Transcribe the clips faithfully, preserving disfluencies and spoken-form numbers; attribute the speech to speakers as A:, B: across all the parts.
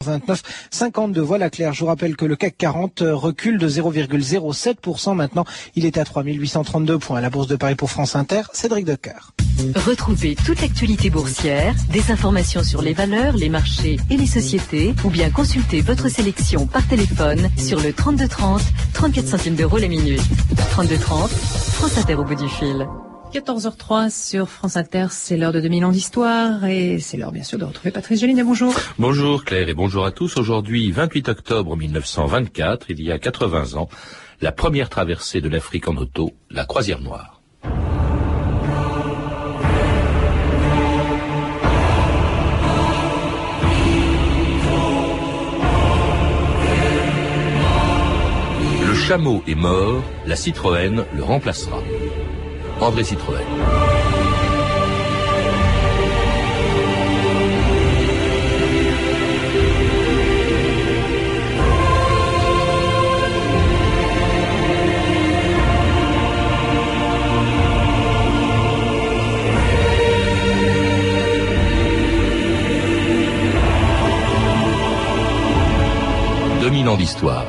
A: vingt-neuf cinquante-deux. Voilà Claire, je vous rappelle que le C A C quarante recule de zéro virgule zéro sept pour cent maintenant. Il est à trois mille huit cent trente-deux points. La Bourse de Paris pour France Inter, Cédric Decoeur.
B: Retrouvez toute l'actualité boursière, des informations sur les valeurs, les marchés et les sociétés, ou bien consultez votre sélection par téléphone sur le trente-deux trente, trente-quatre centimes d'euros la minute. trente-deux trente, France Inter au bout du fil.
C: quatorze heures trois sur France Inter, c'est l'heure de deux mille ans d'histoire et c'est l'heure bien sûr de retrouver Patrice Gélinet. Bonjour.
D: Bonjour Claire et bonjour à tous. Aujourd'hui, vingt-huit octobre mille neuf cent vingt-quatre, il y a quatre-vingts ans, la première traversée de l'Afrique en auto, la Croisière Noire. Le chameau est mort, la Citroën le remplacera. André Citroën. deux mille ans d'histoire.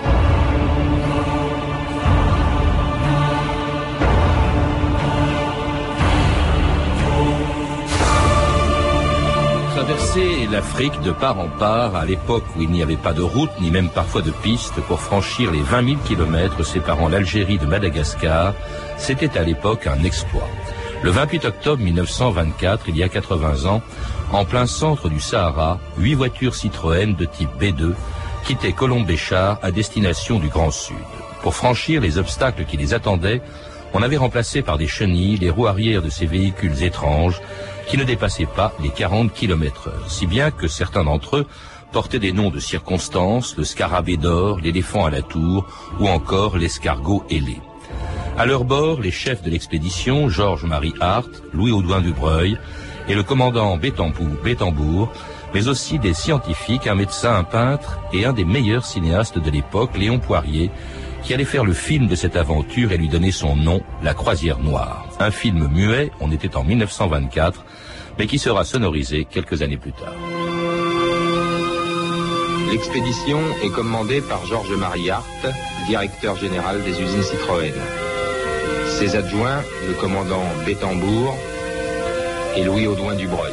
D: Traverser l'Afrique de part en part à l'époque où il n'y avait pas de route ni même parfois de piste pour franchir les vingt mille kilomètres séparant l'Algérie de Madagascar, c'était à l'époque un exploit. Le vingt-huit octobre mille neuf cent vingt-quatre, il y a quatre-vingts ans, en plein centre du Sahara, huit voitures Citroën de type B deux quittaient Colombéchar à destination du Grand Sud. Pour franchir les obstacles qui les attendaient, on avait remplacé par des chenilles les roues arrière de ces véhicules étranges qui ne dépassaient pas les quarante kilomètres heure, si bien que certains d'entre eux portaient des noms de circonstances, le scarabée d'or, l'éléphant à la tour ou encore l'escargot ailé. À leur bord, les chefs de l'expédition, Georges-Marie Hart, Louis Audouin du Breuil et le commandant Bétambour, mais aussi des scientifiques, un médecin, un peintre et un des meilleurs cinéastes de l'époque, Léon Poirier, qui allait faire le film de cette aventure et lui donner son nom, La Croisière Noire. Un film muet, on était en mille neuf cent vingt-quatre, mais qui sera sonorisé quelques années plus tard.
E: L'expédition est commandée par Georges-Marie Hart, directeur général des usines Citroën. Ses adjoints, le commandant Bétambour et Louis Audouin du Breuil.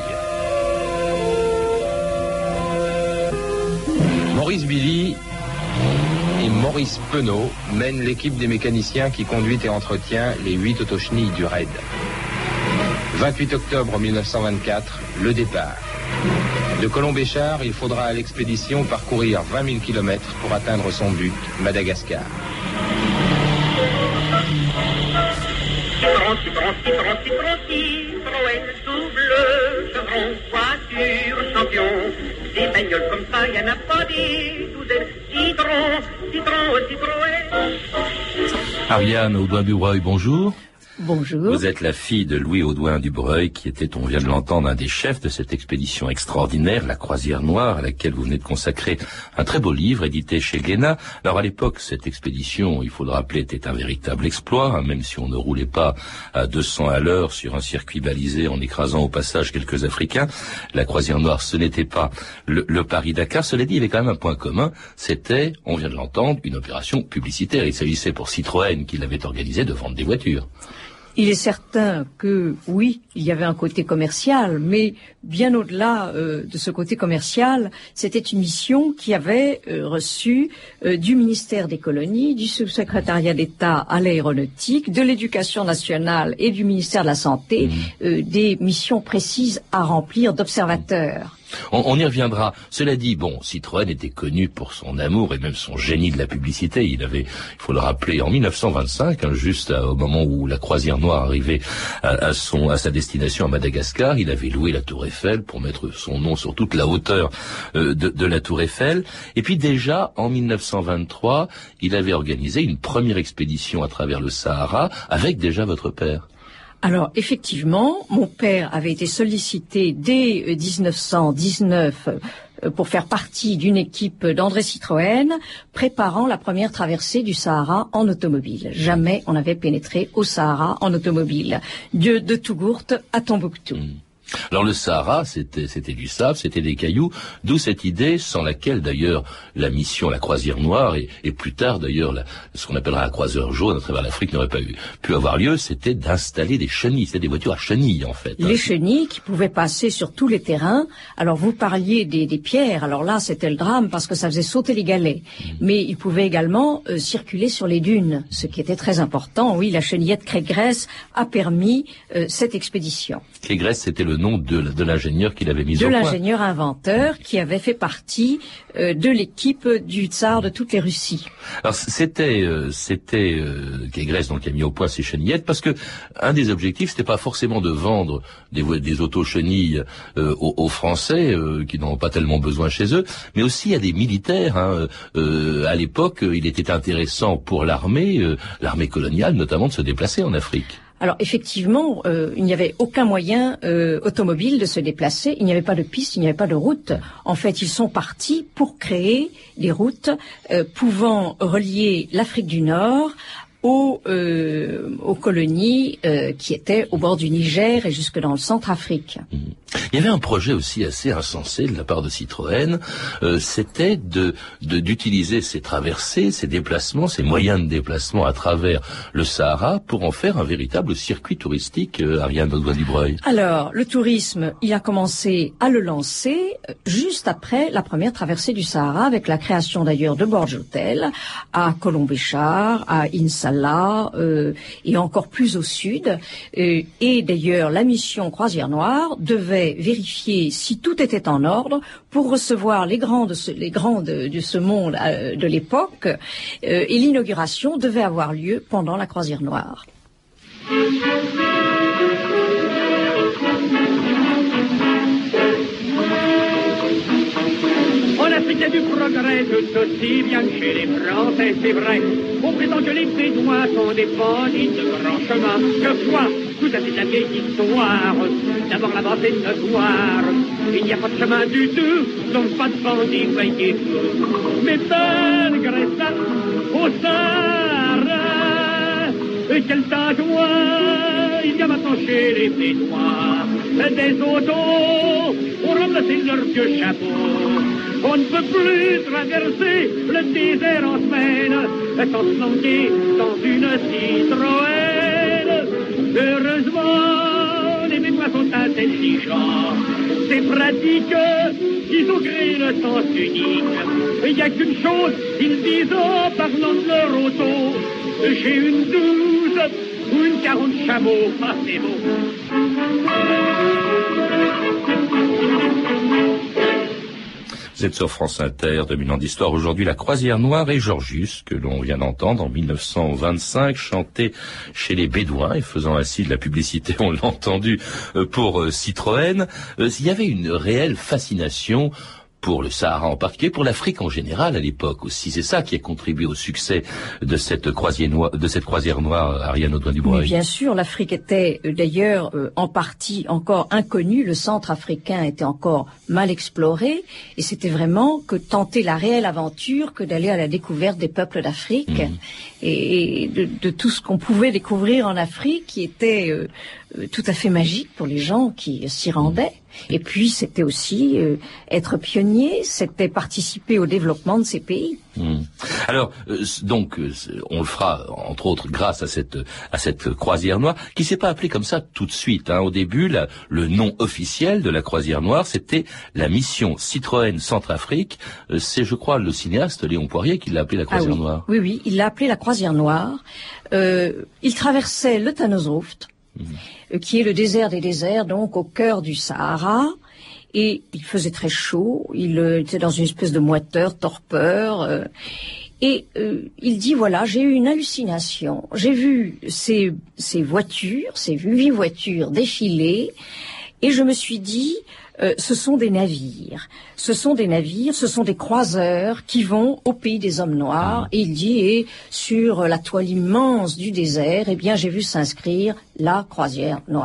E: Maurice Billy et Maurice Penaud mènent l'équipe des mécaniciens qui conduit et entretient les huit autochenilles du raid. vingt-huit octobre mille neuf cent vingt-quatre, le départ. De Colombéchar, il faudra à l'expédition parcourir vingt mille kilomètres pour atteindre son but, Madagascar.
F: Citron, citron, citron, citron, Citroën, double, chevron, voiture, champion. Des bagnoles comme ça, y'en a pas des douzaines. Citron, citron, Citroën.
D: Ariane Audouin du Breuil, bonjour.
C: Bonjour.
D: Vous êtes la fille de Louis Audouin du Breuil, qui était, on vient de l'entendre, un des chefs de cette expédition extraordinaire, la Croisière Noire, à laquelle vous venez de consacrer un très beau livre édité chez Glénat. Alors à l'époque, cette expédition, il faut le rappeler, était un véritable exploit, hein, même si on ne roulait pas à deux cents à l'heure sur un circuit balisé en écrasant au passage quelques Africains. La Croisière Noire, ce n'était pas le, le Paris-Dakar. Cela dit, il y avait quand même un point commun, c'était, on vient de l'entendre, une opération publicitaire. Il s'agissait pour Citroën, qui l'avait organisée, de vendre des voitures.
G: Il est certain que, oui, il y avait un côté commercial, mais bien au-delà euh, de ce côté commercial, c'était une mission qui avait euh, reçu euh, du ministère des Colonies, du sous-secrétariat d'État à l'aéronautique, de l'Éducation nationale et du ministère de la Santé, mmh. euh, des missions précises à remplir d'observateurs.
D: On, on y reviendra. Cela dit, bon, Citroën était connu pour son amour et même son génie de la publicité. Il avait, il faut le rappeler, en mille neuf cent vingt-cinq, hein, juste à, au moment où la Croisière Noire arrivait à, à, son, à sa destination à Madagascar, il avait loué la Tour Eiffel pour mettre son nom sur toute la hauteur euh, de, de la Tour Eiffel. Et puis déjà, en mille neuf cent vingt-trois, il avait organisé une première expédition à travers le Sahara avec déjà votre père.
G: Alors, effectivement, mon père avait été sollicité dès dix-neuf cent dix-neuf pour faire partie d'une équipe d'André Citroën préparant la première traversée du Sahara en automobile. Jamais on n'avait pénétré au Sahara en automobile. De, de Tougourt à Tombouctou. Mmh.
D: Alors le Sahara, c'était, c'était du sable, c'était des cailloux, d'où cette idée, sans laquelle d'ailleurs la mission, la croisière noire, et, et plus tard d'ailleurs la, ce qu'on appellera la croiseur jaune à travers l'Afrique n'aurait pas eu, pu avoir lieu, c'était d'installer des chenilles, c'était des voitures à chenilles en fait.
G: Les hein. chenilles qui pouvaient passer sur tous les terrains. Alors vous parliez des, des pierres, alors là c'était le drame parce que ça faisait sauter les galets, mmh. mais ils pouvaient également euh, circuler sur les dunes, ce qui était très important. Oui, la chenillette Craigresse a permis euh, cette expédition.
D: Craigresse, c'était le nom de, de l'ingénieur qui l'avait mis
G: de
D: au point.
G: De l'ingénieur inventeur qui avait fait partie euh, de l'équipe du tsar de toutes les Russies.
D: Alors c'était euh, c'était euh, Craigresse donc qui a mis au point ces chenillettes parce que un des objectifs c'était pas forcément de vendre des des auto-chenilles euh, aux, aux Français euh, qui n'en ont pas tellement besoin chez eux, mais aussi à des militaires. Hein. Euh, à l'époque, il était intéressant pour l'armée, euh, l'armée coloniale notamment, de se déplacer en Afrique.
G: Alors effectivement, euh, il n'y avait aucun moyen euh, automobile de se déplacer, il n'y avait pas de piste, il n'y avait pas de route. En fait, ils sont partis pour créer des routes euh, pouvant relier l'Afrique du Nord aux, euh, aux colonies euh, qui étaient au bord du Niger et jusque dans le Centrafrique.
D: Mmh. Il y avait un projet aussi assez insensé de la part de Citroën, euh, c'était de, de d'utiliser ces traversées, ces déplacements, ces moyens de déplacement à travers le Sahara pour en faire un véritable circuit touristique, euh, Ariane Audouin-Dubreuil.
G: Alors, le tourisme, il a commencé à le lancer juste après la première traversée du Sahara, avec la création d'ailleurs de Borj Hotel à Colombéchar, à Insala euh, et encore plus au sud. Euh, et d'ailleurs, la mission Croisière Noire devait vérifier si tout était en ordre pour recevoir les grands de ce, les grands de, de ce monde euh, de l'époque, euh, et l'inauguration devait avoir lieu pendant la Croisière Noire.
F: En Afrique, il y a du progrès, tout aussi bien que chez les Français, c'est vrai. On prétend que les Bédouins sont des bandits de grand chemin. Que quoi? Tout à fait de la vieille histoire. D'abord là-bas c'est notoire. Il n'y a pas de chemin du tout, donc pas de bandits, voyez-vous. Mais malgré ça, au Sahara, quel joie, il y a maintenant chez les Bédouins des autos pour remplacer leurs vieux chapeaux. On ne peut plus traverser le désert en semaine sans se lancer dans une Citroën. Heureusement, les Bédouins sont intelligents. C'est pratique, ils ont créé le sens unique. Il n'y a qu'une chose, ils disent en parlant de leur auto. J'ai une douze ou une quarante chameaux, ah c'est beau.
D: Vous êtes sur France Inter, deux mille ans d'histoire. Aujourd'hui, la Croisière Noire et Georgius, que l'on vient d'entendre en mille neuf cent vingt-cinq, chanté chez les Bédouins et faisant ainsi de la publicité, on l'a entendu, pour Citroën. Il y avait une réelle fascination pour le Sahara en particulier, pour l'Afrique en général à l'époque aussi. C'est ça qui a contribué au succès de cette croisière noire, de cette croisière noire, Ariane Audouin-Dubreuil.
G: Oui, bien sûr, l'Afrique était euh, d'ailleurs euh, en partie encore inconnue. Le centre africain était encore mal exploré, et c'était vraiment que tenter la réelle aventure que d'aller à la découverte des peuples d'Afrique mmh. et, et de, de tout ce qu'on pouvait découvrir en Afrique, qui était euh, euh, tout à fait magique pour les gens qui s'y rendaient. Et puis, c'était aussi euh, être pionnier, c'était participer au développement de ces pays.
D: Mmh. Alors, euh, donc, euh, on le fera, entre autres, grâce à cette à cette croisière noire, qui s'est pas appelée comme ça tout de suite. Hein. Au début, la, le nom officiel de la croisière noire, c'était la mission Citroën Centrafrique. Euh, c'est, je crois, le cinéaste Léon Poirier qui l'a appelée la croisière
G: ah, oui.
D: noire.
G: Oui, oui, il l'a appelée la croisière noire. Euh, il traversait le Thanosroft, Mmh. qui est le désert des déserts, donc au cœur du Sahara, et il faisait très chaud, il euh, était dans une espèce de moiteur, torpeur, euh, et euh, il dit, voilà, j'ai eu une hallucination, j'ai vu ces, ces voitures, ces huit voitures défiler, et je me suis dit, euh, ce sont des navires, ce sont des navires, ce sont des croiseurs qui vont au pays des hommes noirs, et il dit, et sur la toile immense du désert, eh bien, j'ai vu s'inscrire la croisière noire.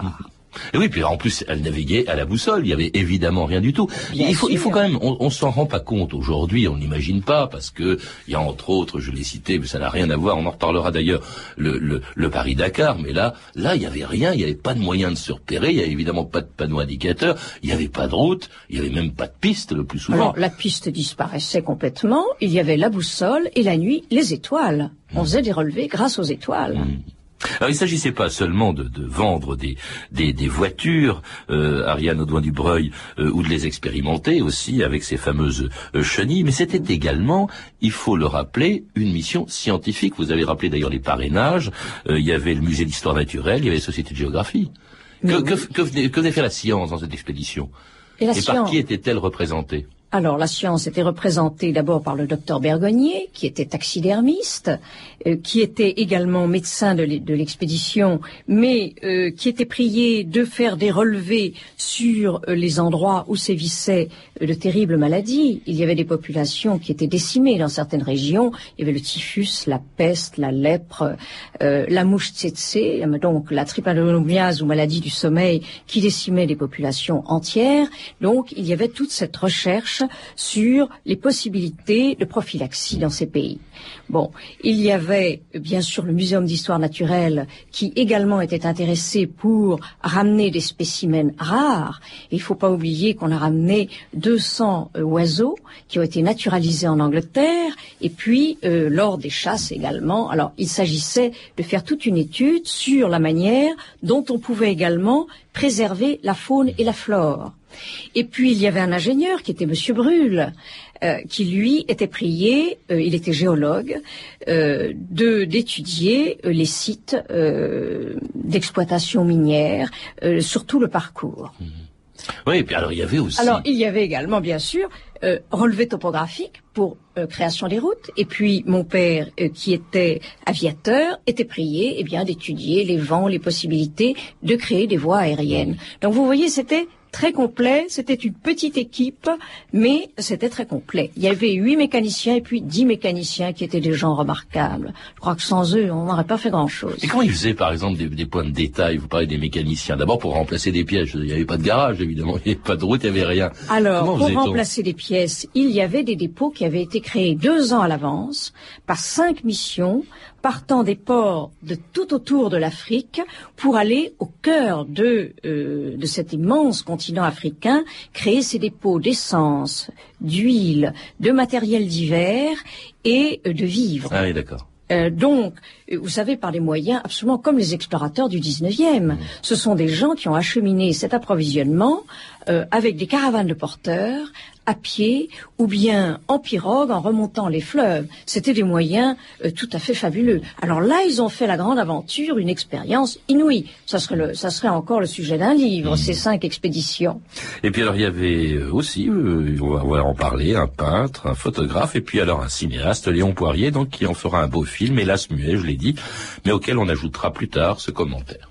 D: Et oui, puis en plus, elle naviguait à la boussole. Il y avait évidemment rien du tout.
G: Bien
D: il faut,
G: sûr.
D: il faut quand même, on, on s'en rend pas compte aujourd'hui, on n'imagine pas, parce que il y a entre autres, je l'ai cité, mais ça n'a rien à voir. On en reparlera d'ailleurs, le, le, le Paris-Dakar. Mais là, là, il y avait rien. Il n'y avait pas de moyen de se repérer. Il y avait évidemment pas de panneau indicateur. Il n'y avait pas de route. Il y avait même pas de piste le plus souvent.
G: Alors, la piste disparaissait complètement. Il y avait la boussole et la nuit, les étoiles. On faisait des relevés grâce aux étoiles.
D: Mmh. Alors il s'agissait pas seulement de, de vendre des, des, des voitures, euh, Ariane Audouin-Dubreuil, euh, ou de les expérimenter aussi avec ces fameuses euh, chenilles, mais c'était également, il faut le rappeler, une mission scientifique. Vous avez rappelé d'ailleurs les parrainages, euh, il y avait le musée d'histoire naturelle, il y avait la Société de géographie. Que,
G: oui.
D: que, que, venait, que venait faire la science dans cette expédition?
G: Et, la
D: Et
G: science...
D: par qui était-elle représentée?
G: Alors, la science était représentée d'abord par le docteur Bergonnier, qui était taxidermiste, euh, qui était également médecin de l'expédition, mais euh, qui était prié de faire des relevés sur euh, les endroits où sévissaient euh, de terribles maladies. Il y avait des populations qui étaient décimées dans certaines régions. Il y avait le typhus, la peste, la lèpre, euh, la mouche tsetse, donc la trypanosomiase ou maladie du sommeil, qui décimait des populations entières. Donc, il y avait toute cette recherche sur les possibilités de prophylaxie dans ces pays. Bon, il y avait bien sûr le Muséum d'histoire naturelle qui également était intéressé pour ramener des spécimens rares. Il ne faut pas oublier qu'on a ramené deux cents euh, oiseaux qui ont été naturalisés en Angleterre et puis euh, lors des chasses également. Alors, il s'agissait de faire toute une étude sur la manière dont on pouvait également préserver la faune et la flore. Et puis, il y avait un ingénieur qui était Monsieur Brûle, euh, qui, lui, était prié, euh, il était géologue, euh, de d'étudier euh, les sites euh, d'exploitation minière, euh, sur tout le parcours.
D: Mmh. Oui, et puis alors il y avait aussi...
G: Alors, il y avait également, bien sûr, euh, relevé topographique pour euh, création des routes. Et puis, mon père, euh, qui était aviateur, était prié eh bien, d'étudier les vents, les possibilités de créer des voies aériennes. Donc, vous voyez, c'était très complet, c'était une petite équipe, mais c'était très complet. Il y avait huit mécaniciens et puis dix mécaniciens qui étaient des gens remarquables. Je crois que sans eux, on n'aurait pas fait grand-chose.
D: Et comment ils faisaient, par exemple, des, des points de détail? Vous parlez des mécaniciens. D'abord, pour remplacer des pièges. Il n'y avait pas de garage, évidemment. Il n'y avait pas de route, il n'y avait rien.
G: Alors,
D: comment
G: pour remplacer des pièces, il y avait des dépôts qui avaient été créés deux ans à l'avance par cinq missions partant des ports de tout autour de l'Afrique pour aller au cœur de, euh, de cet immense continent africain, créer ces dépôts d'essence, d'huile, de matériel divers et euh, de vivres.
D: Ah oui, d'accord.
G: Euh, donc, vous savez, par des moyens absolument comme les explorateurs du dix-neuvième. Mmh. Ce sont des gens qui ont acheminé cet approvisionnement euh, avec des caravanes de porteurs, à pied ou bien en pirogue en remontant les fleuves. C'était des moyens euh, tout à fait fabuleux. Alors là, ils ont fait la grande aventure, une expérience inouïe. Ça serait, le, ça serait encore le sujet d'un livre, mmh. ces cinq expéditions.
D: Et puis alors, il y avait aussi, euh, on, va, on va en parler, un peintre, un photographe, et puis alors un cinéaste, Léon Poirier, donc qui en fera un beau film, hélas muet, je l'ai dit, mais auquel on ajoutera plus tard ce commentaire.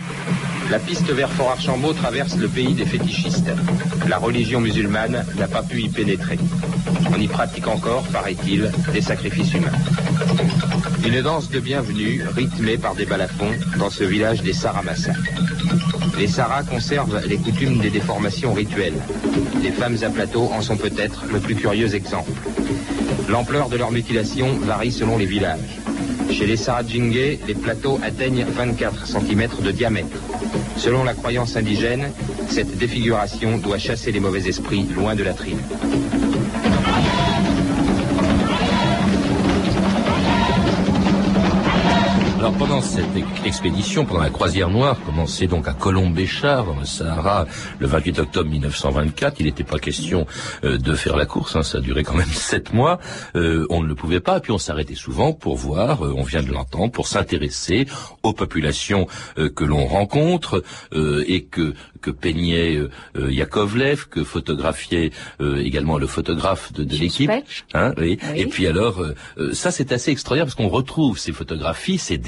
E: La piste vers Fort-Archambault traverse le pays des fétichistes. La religion musulmane n'a pas pu y pénétrer. On y pratique encore, paraît-il, des sacrifices humains. Une danse de bienvenue, rythmée par des balafons, dans ce village des Saramassa. Les Saras conservent les coutumes des déformations rituelles. Les femmes à plateau en sont peut-être le plus curieux exemple. L'ampleur de leur mutilation varie selon les villages. Chez les Saradjingué, les plateaux atteignent vingt-quatre centimètres de diamètre. Selon la croyance indigène, cette défiguration doit chasser les mauvais esprits loin de la tribu.
D: Alors pendant cette expédition, pendant la croisière noire, commencée donc à Colombe-Béchar, dans le Sahara, le vingt-huit octobre mille neuf cent vingt-quatre, il n'était pas question euh, de faire la course, hein, ça a duré quand même sept mois, euh, on ne le pouvait pas, et puis on s'arrêtait souvent pour voir, euh, on vient de l'entendre, pour s'intéresser aux populations euh, que l'on rencontre, euh, et que que peignait euh, euh, Yakovlev, que photographiait euh, également le photographe de, de l'équipe. Hein, oui. Oui. Et puis alors, euh, ça c'est assez extraordinaire parce qu'on retrouve ces photographies, ces dessins qui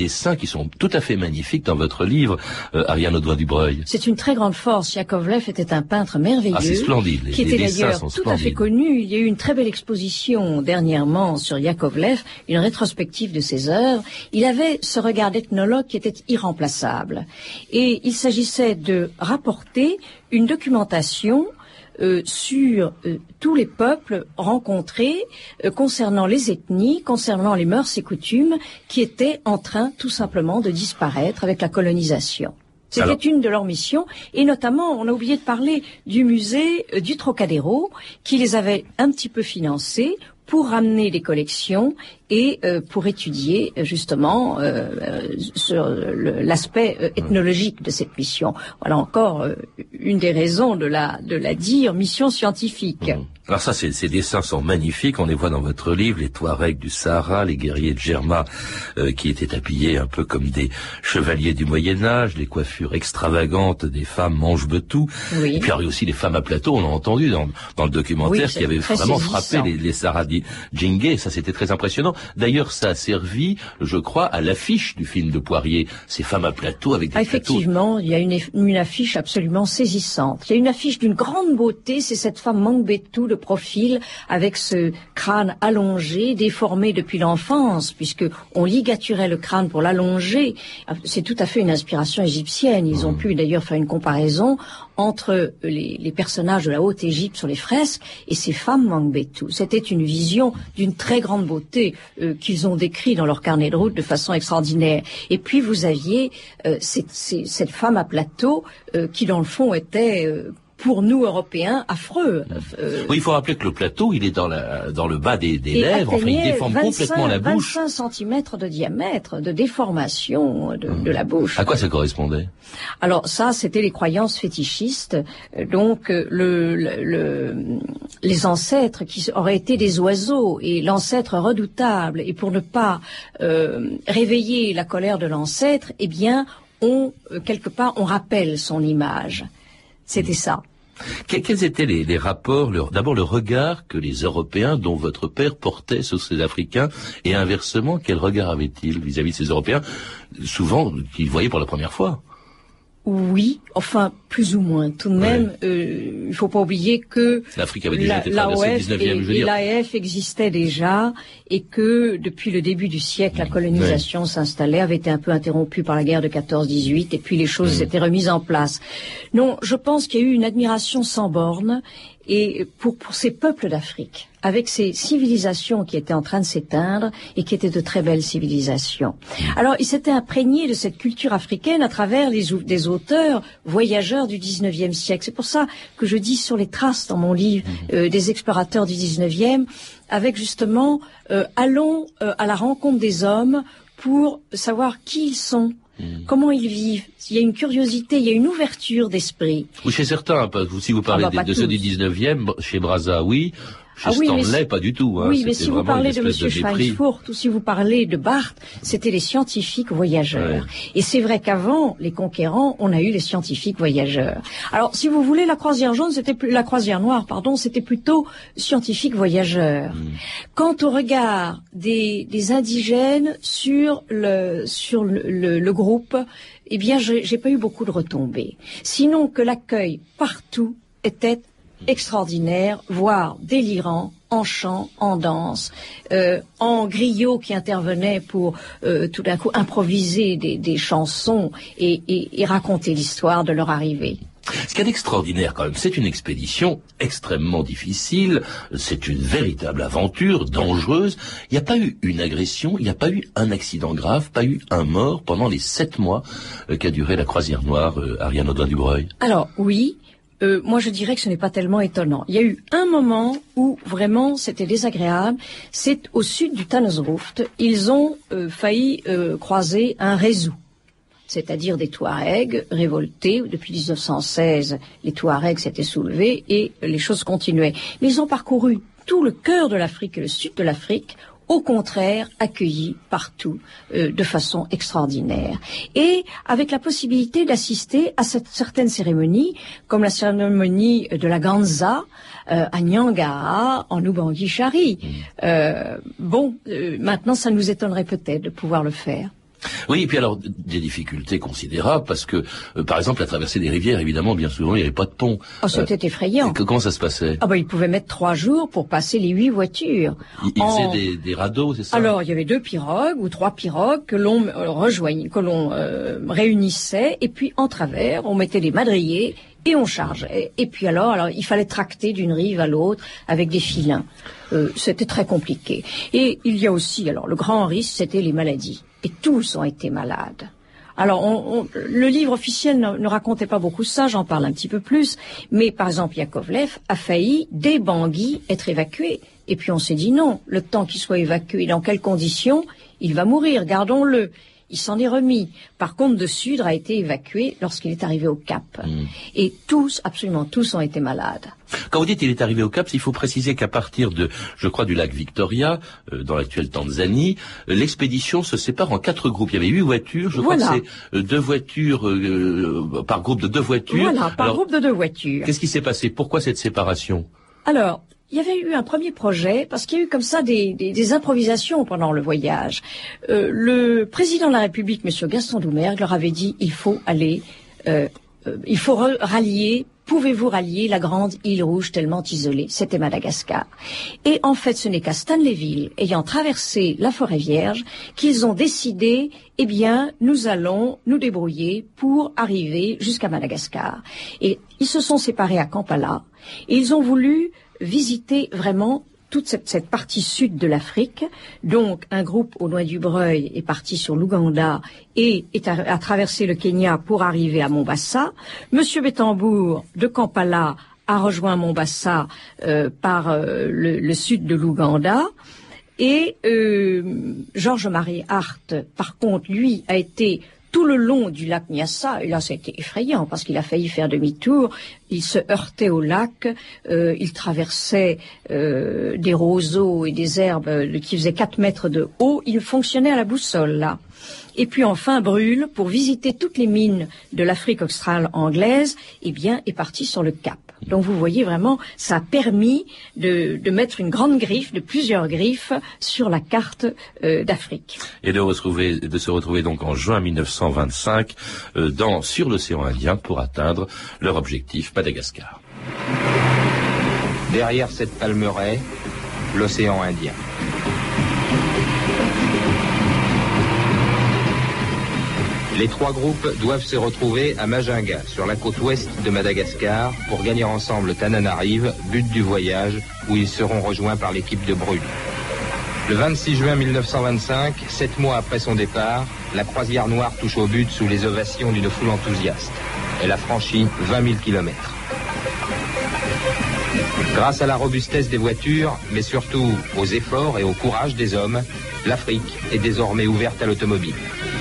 D: qui sont tout à fait magnifiques dans votre livre, euh, Ariane Audouin-Dubreuil.
G: C'est une très grande force. Yakovlev était un peintre merveilleux.
D: Ah, c'est splendide. Les,
G: qui
D: les
G: était
D: dessins
G: d'ailleurs
D: sont
G: tout
D: splendides.
G: à fait connu. Il y a eu une très belle exposition dernièrement sur Yakovlev, une rétrospective de ses œuvres. Il avait ce regard d'ethnologue qui était irremplaçable. Et il s'agissait de rapporter une documentation Euh, sur euh, tous les peuples rencontrés euh, concernant les ethnies, concernant les mœurs et coutumes qui étaient en train tout simplement de disparaître avec la colonisation. C'était Alors... une de leurs missions, et notamment, on a oublié de parler du musée euh, du Trocadéro, qui les avait un petit peu financés pour ramener des collections et euh, pour étudier justement euh, sur le, l'aspect euh, ethnologique de cette mission. Voilà encore euh, une des raisons de la de la dire mission scientifique.
D: Mmh. Alors ça, ces, ces dessins sont magnifiques. On les voit dans votre livre, les Touaregs du Sahara, les guerriers de Germa euh, qui étaient habillés un peu comme des chevaliers du Moyen-Âge, les coiffures extravagantes des femmes mange-betou.
G: Oui.
D: Et puis il y avait aussi les femmes à plateau, on a entendu dans, dans le documentaire,
G: oui,
D: qui avaient vraiment
G: saisissant.
D: frappé les, les Sahradis Djingué. Ça, c'était très impressionnant. D'ailleurs, ça a servi, je crois, à l'affiche du film de Poirier, ces femmes à plateau avec des
G: ah, effectivement,
D: plateaux.
G: Il y a une, une affiche absolument saisissante. Il y a une affiche d'une grande beauté, c'est cette femme Mangbetu de profil, avec ce crâne allongé, déformé depuis l'enfance, puisque on ligaturait le crâne pour l'allonger. C'est tout à fait une inspiration égyptienne. Ils ont pu d'ailleurs faire une comparaison entre les, les personnages de la Haute Égypte sur les fresques et ces femmes Mangbetu. C'était une vision d'une très grande beauté euh, qu'ils ont décrit dans leur carnet de route de façon extraordinaire. Et puis vous aviez euh, cette, cette femme à plateau euh, qui dans le fond était euh, pour nous Européens affreux.
D: Euh, oui, il faut rappeler que le plateau, il est dans la dans le bas des, des lèvres, enfin il déforme
G: vingt-cinq,
D: complètement la bouche.
G: vingt-cinq centimètres de diamètre de déformation de, mmh. de la bouche.
D: À quoi ça correspondait?
G: Alors ça, c'était les croyances fétichistes. Donc le, le, le les ancêtres qui auraient été des oiseaux et l'ancêtre redoutable, et pour ne pas euh, réveiller la colère de l'ancêtre, eh bien on quelque part on rappelle son image. C'était ça.
D: Quels étaient les, les rapports, le, d'abord le regard que les Européens, dont votre père, portait sur ces Africains, et inversement, quel regard avait-il vis-à-vis de ces Européens, souvent qu'ils voyaient pour la première fois?
G: Oui, enfin plus ou moins. Tout de même, ouais. euh, il faut pas oublier que
D: l'Afrique avait déjà été traversée au dix-neuvième, je veux dire.
G: Et l'A F existait déjà, et que depuis le début du siècle, la colonisation ouais. s'installait, avait été un peu interrompue par la guerre de quatorze dix-huit, et puis les choses mmh. s'étaient remises en place. Non, je pense qu'il y a eu une admiration sans borne, et pour pour ces peuples d'Afrique, avec ces civilisations qui étaient en train de s'éteindre et qui étaient de très belles civilisations. Alors, ils s'étaient imprégnés de cette culture africaine à travers les des auteurs voyageurs du dix-neuvième siècle. C'est pour ça que je dis sur les traces dans mon livre euh, des explorateurs du dix-neuvième, avec justement euh, allons euh, à la rencontre des hommes pour savoir qui ils sont. Mmh. Comment ils vivent. Il y a une curiosité, il y a une ouverture d'esprit.
D: Oui, chez certains, si vous parlez ah bah, de, de ceux du dix-neuvième, chez Brazza, oui. Chez ah oui, Stanley, mais, pas du tout. Hein.
G: Oui, mais si vous parlez de M. Schweinfurt ou si vous parlez de Barthes, c'était les scientifiques voyageurs. Ouais. Et c'est vrai qu'avant les conquérants, on a eu les scientifiques voyageurs. Alors, si vous voulez, la croisière jaune, c'était plus, la croisière noire, pardon, c'était plutôt scientifiques voyageurs. Mmh. Quant au regard des, des indigènes sur le sur le, le, le groupe, eh bien, j'ai, j'ai pas eu beaucoup de retombées. Sinon que l'accueil partout était extraordinaire, voire délirant, en chant, en danse, euh, en griot qui intervenait pour euh, tout d'un coup improviser des, des chansons et, et, et raconter l'histoire de leur arrivée.
D: Ce qu'il y a d'extraordinaire quand même, c'est une expédition extrêmement difficile, c'est une véritable aventure, dangereuse. Il n'y a pas eu une agression, il n'y a pas eu un accident grave, pas eu un mort pendant les sept mois euh, qu'a duré la croisière noire, euh, Ariane Audouin-Dubreuil.
G: Alors oui, Euh, moi, je dirais que ce n'est pas tellement étonnant. Il y a eu un moment où vraiment c'était désagréable. C'est au sud du Tanzruft. Ils ont euh, failli euh, croiser un réseau, c'est-à-dire des Touaregs révoltés. Depuis dix-neuf cent seize, les Touaregs s'étaient soulevés et les choses continuaient. Mais ils ont parcouru tout le cœur de l'Afrique et le sud de l'Afrique, au contraire, accueillis partout euh, de façon extraordinaire. Et avec la possibilité d'assister à cette, certaines cérémonies, comme la cérémonie de la Ganza, euh, à Niangara, en Ubangui-Chari. Euh, bon, euh, maintenant, ça nous étonnerait peut-être de pouvoir le faire.
D: Oui, et puis alors, des difficultés considérables, parce que, euh, par exemple, la traversée des rivières, évidemment, bien souvent, il n'y avait pas de pont.
G: Oh, c'était euh, effrayant.
D: Que, comment ça se passait?
G: Ah ben, ils pouvaient mettre trois jours pour passer les huit voitures.
D: Ils, ils
G: en...
D: faisaient des, des radeaux, c'est ça?
G: Alors, il y avait deux pirogues ou trois pirogues que l'on euh, rejoignait, que l'on euh, réunissait, et puis en travers, on mettait des madriers et on chargeait. Et puis alors, alors, il fallait tracter d'une rive à l'autre avec des filins. Euh, c'était très compliqué. Et il y a aussi, alors, le grand risque, c'était les maladies. Et tous ont été malades. Alors, on, on, le livre officiel ne, ne racontait pas beaucoup ça, j'en parle un petit peu plus. Mais, par exemple, Yakovlev a failli, dès Bangui, être évacué. Et puis on s'est dit non, le temps qu'il soit évacué, dans quelles conditions, il va mourir, gardons-le. Il s'en est remis. Par contre, de Sudre a été évacué lorsqu'il est arrivé au Cap. Mmh. Et tous, absolument tous, ont été malades.
D: Quand vous dites qu'il est arrivé au Cap, il faut préciser qu'à partir de, je crois, du lac Victoria, euh, dans l'actuelle Tanzanie, euh, l'expédition se sépare en quatre groupes. Il y avait huit voitures, je
G: voilà.
D: crois que c'est euh, deux voitures, euh, par groupe de deux voitures.
G: Voilà, par Alors, groupe de deux voitures.
D: Qu'est-ce qui s'est passé? Pourquoi cette séparation?
G: Alors, il y avait eu un premier projet, parce qu'il y a eu comme ça des, des, des improvisations pendant le voyage. Euh, le président de la République, M. Gaston Doumergue, leur avait dit, il faut aller, euh, euh, il faut rallier, pouvez-vous rallier la grande île rouge tellement isolée? C'était Madagascar. Et en fait, ce n'est qu'à Stanleyville, ayant traversé la forêt vierge, qu'ils ont décidé, eh bien, nous allons nous débrouiller pour arriver jusqu'à Madagascar. Et ils se sont séparés à Kampala, et ils ont voulu visiter vraiment toute cette, cette partie sud de l'Afrique. Donc, un groupe au Noix du Breuil est parti sur l'Ouganda et est à, à traverser le Kenya pour arriver à Mombasa. Monsieur Bettembourg de Kampala a rejoint Mombasa euh, par euh, le, le sud de l'Ouganda. Et euh, Georges-Marie Hart, par contre, lui, a été tout le long du lac Nyassa, et là c'était effrayant parce qu'il a failli faire demi-tour, il se heurtait au lac, euh, il traversait euh, des roseaux et des herbes qui faisaient quatre mètres de haut, il fonctionnait à la boussole là. Et puis enfin Brûle, pour visiter toutes les mines de l'Afrique australe anglaise, eh bien est parti sur le Cap. Donc vous voyez vraiment, ça a permis de, de mettre une grande griffe, de plusieurs griffes, sur la carte euh, d'Afrique.
D: Et de, retrouver, de se retrouver donc en juin mille neuf cent vingt-cinq euh, dans, sur l'océan Indien pour atteindre leur objectif, Madagascar.
E: Derrière cette palmeraie, l'océan Indien. Les trois groupes doivent se retrouver à Majinga, sur la côte ouest de Madagascar, pour gagner ensemble Tananarive, but du voyage, où ils seront rejoints par l'équipe de Brûle. Le vingt-six juin mille neuf cent vingt-cinq, sept mois après son départ, la croisière noire touche au but sous les ovations d'une foule enthousiaste. Elle a franchi vingt mille kilomètres. Grâce à la robustesse des voitures, mais surtout aux efforts et au courage des hommes, l'Afrique est désormais ouverte à l'automobile.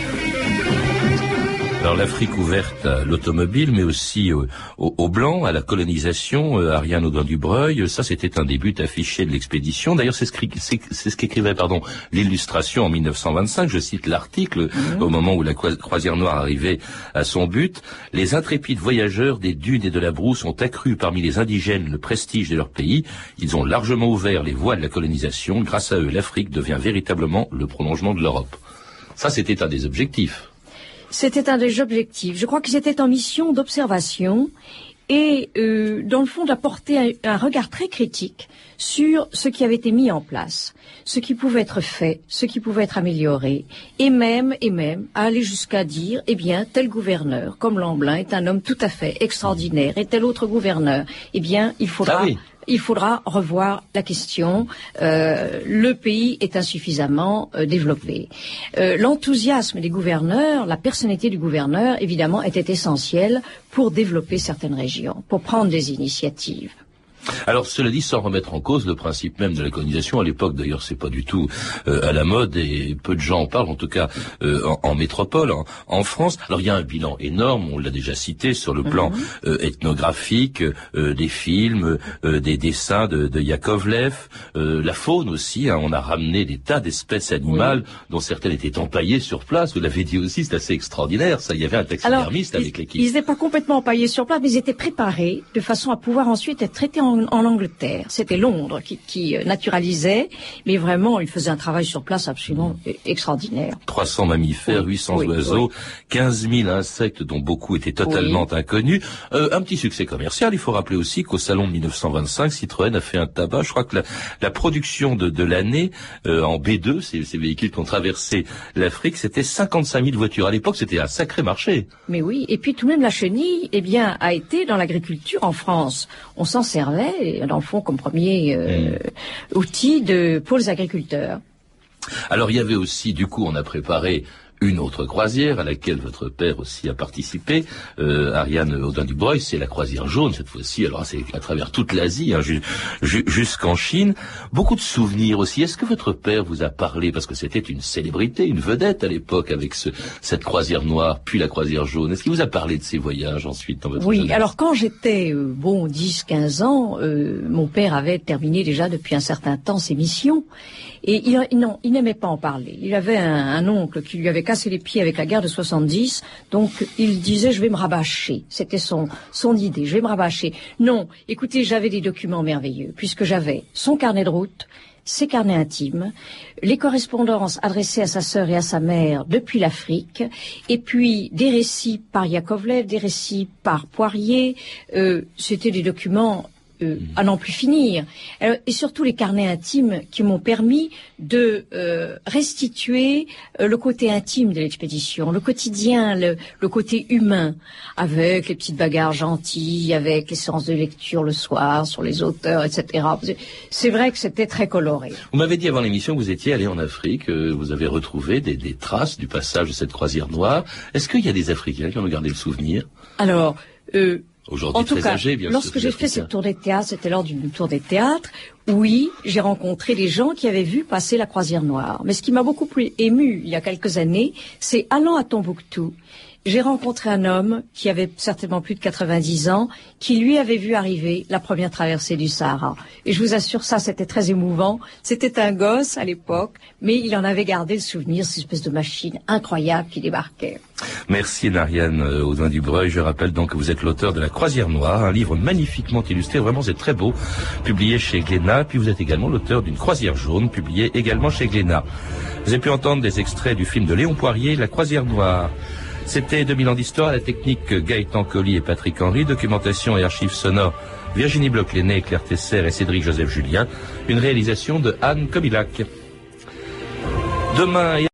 D: Alors l'Afrique ouverte à l'automobile, mais aussi aux au, au Blancs, à la colonisation, euh, Ariane Audin-Dubreuil, ça c'était un des buts affichés de l'expédition. D'ailleurs c'est ce, c'est, c'est ce qu'écrivait pardon, l'Illustration en mille neuf cent vingt-cinq, je cite l'article, mmh. au moment où la croisière noire arrivait à son but. Les intrépides voyageurs des dunes et de la brousse ont accru parmi les indigènes le prestige de leur pays. Ils ont largement ouvert les voies de la colonisation. Grâce à eux, l'Afrique devient véritablement le prolongement de l'Europe. Ça c'était un des objectifs.
G: C'était un des objectifs. Je crois qu'ils étaient en mission d'observation et, euh, dans le fond, d'apporter un, un regard très critique sur ce qui avait été mis en place, ce qui pouvait être fait, ce qui pouvait être amélioré, et même, et même, à aller jusqu'à dire, eh bien, tel gouverneur, comme Lamblin, est un homme tout à fait extraordinaire, et tel autre gouverneur, eh bien, il faudra... Ah oui. Il faudra revoir la question. Euh, le pays est insuffisamment euh, développé. Euh, l'enthousiasme des gouverneurs, la personnalité du gouverneur, évidemment, était essentielle pour développer certaines régions, pour prendre des initiatives.
D: Alors, cela dit, sans remettre en cause le principe même de la colonisation, à l'époque, d'ailleurs, c'est pas du tout euh, à la mode, et peu de gens en parlent, en tout cas euh, en, en métropole, en, en France. Alors, il y a un bilan énorme, on l'a déjà cité, sur le plan mm-hmm. euh, ethnographique, euh, des films, euh, des dessins de, de Yakovlev, euh, la faune aussi, hein, on a ramené des tas d'espèces animales, oui. dont certaines étaient empaillées sur place, vous l'avez dit aussi, c'est assez extraordinaire, ça, il y avait un taxidermiste avec l'équipe.
G: Ils n'étaient pas complètement empaillés sur place, mais ils étaient préparés de façon à pouvoir ensuite être traités en en, en Angleterre. C'était Londres qui, qui naturalisait, mais vraiment, il faisait un travail sur place absolument extraordinaire.
D: trois cents mammifères,
G: oui,
D: huit cents
G: oui,
D: oiseaux,
G: oui.
D: quinze mille insectes dont beaucoup étaient totalement
G: oui.
D: inconnus. Euh, un petit succès commercial. Il faut rappeler aussi qu'au salon de mille neuf cent vingt-cinq, Citroën a fait un tabac. Je crois que la, la production de, de l'année euh, en B deux, ces, ces véhicules qui ont traversé l'Afrique, c'était cinquante-cinq mille voitures. À l'époque, c'était un sacré marché.
G: Mais oui, et puis tout de même la chenille, eh bien, a été dans l'agriculture en France. On s'en servait, dans le fond, comme premier euh, mmh. outil de, pour les agriculteurs.
D: Alors, il y avait aussi, du coup, on a préparé une autre croisière à laquelle votre père aussi a participé, euh, Ariane Audin-Dubreuil, c'est la croisière jaune cette fois-ci. Alors c'est à travers toute l'Asie, hein, ju- ju- jusqu'en Chine. Beaucoup de souvenirs aussi. Est-ce que votre père vous a parlé, parce que c'était une célébrité, une vedette à l'époque avec ce, cette croisière noire, puis la croisière jaune. Est-ce qu'il vous a parlé de ces voyages ensuite dans votre
G: Oui,
D: jeunesse?
G: alors quand j'étais euh, bon dix quinze ans, euh, mon père avait terminé déjà depuis un certain temps ses missions. Et il, non, il n'aimait pas en parler. Il avait un, un oncle qui lui avait cassé les pieds avec la guerre de soixante-dix, donc il disait je vais me rabâcher. C'était son son idée, je vais me rabâcher. Non, écoutez, j'avais des documents merveilleux, puisque j'avais son carnet de route, ses carnets intimes, les correspondances adressées à sa sœur et à sa mère depuis l'Afrique, et puis des récits par Yakovlev, des récits par Poirier. Euh, c'était des documents Euh, à n'en plus finir. Alors, et surtout les carnets intimes qui m'ont permis de euh, restituer euh, le côté intime de l'expédition, le quotidien, le, le côté humain, avec les petites bagarres gentilles, avec les séances de lecture le soir sur les auteurs, et cetera. C'est vrai que c'était très coloré.
D: Vous m'avez dit avant l'émission que vous étiez allé en Afrique, euh, vous avez retrouvé des, des traces du passage de cette croisière noire. Est-ce qu'il y a des Africains qui en ont gardé le souvenir?
G: Alors, euh,
D: Aujourd'hui
G: en tout
D: très
G: cas,
D: âgé, bien
G: lorsque
D: sûr,
G: j'ai fait cette tournée de théâtre, c'était lors d'une tournée de théâtre, oui, j'ai rencontré des gens qui avaient vu passer la croisière noire. Mais ce qui m'a beaucoup plus ému il y a quelques années, c'est allant à Tombouctou, j'ai rencontré un homme qui avait certainement plus de quatre-vingt-dix ans, qui lui avait vu arriver la première traversée du Sahara. Et je vous assure, ça, c'était très émouvant. C'était un gosse à l'époque, mais il en avait gardé le souvenir, cette espèce de machine incroyable qui débarquait.
D: Merci Ariane Audin-Dubreuil. Je rappelle donc que vous êtes l'auteur de La Croisière Noire, un livre magnifiquement illustré, vraiment c'est très beau, publié chez Glénat. Puis vous êtes également l'auteur d'une Croisière Jaune, publiée également chez Glénat. Vous avez pu entendre des extraits du film de Léon Poirier, La Croisière Noire. C'était deux mille ans d'histoire, à la technique Gaëtan Colli et Patrick Henry, documentation et archives sonores Virginie Bloch-Lenné, Claire Tesser et Cédric Joseph Julien, une réalisation de Anne Kobilac. Demain